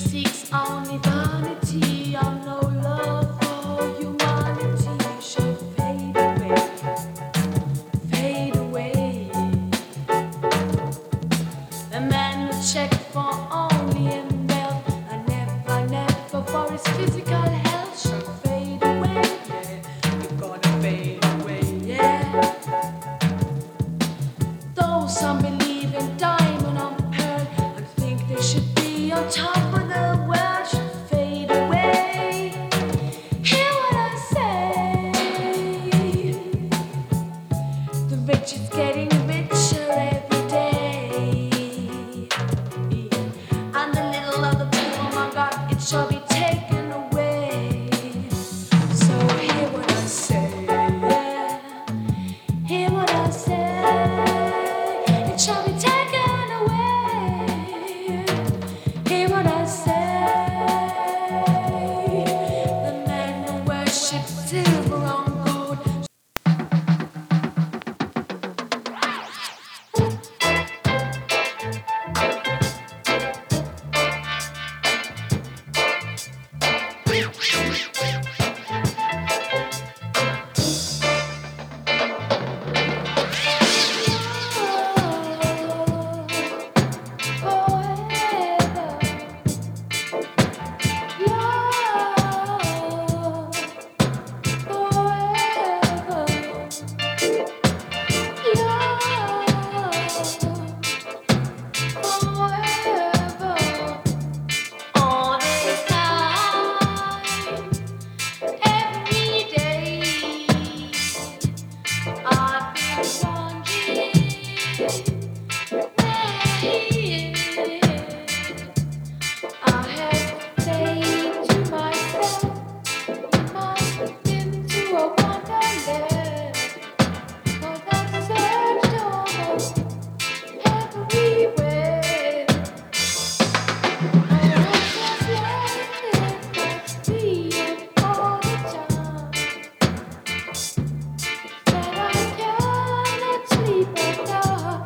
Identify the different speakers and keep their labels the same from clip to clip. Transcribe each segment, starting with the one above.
Speaker 1: seeks only vanity and no love for humanity should fade away, fade away. The man would check for only in wealth and never, never for his physical health should fade away. Yeah, you're gonna fade away, yeah. Those some believe in diamond and pearl and think they should be on top of the world should fade away. Hear what I say? The rich is getting richer every day, and the little of the poor, my God, it shall be taken away. So hear what I say, yeah. Hear what I say, it shall be taken away. Hear what I say, the men who worship silver and gold.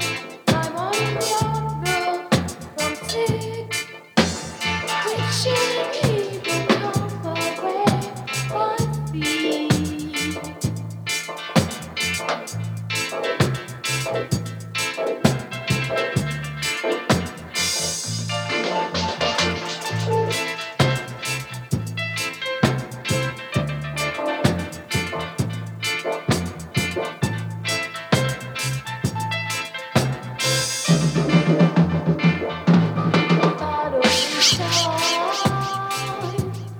Speaker 1: She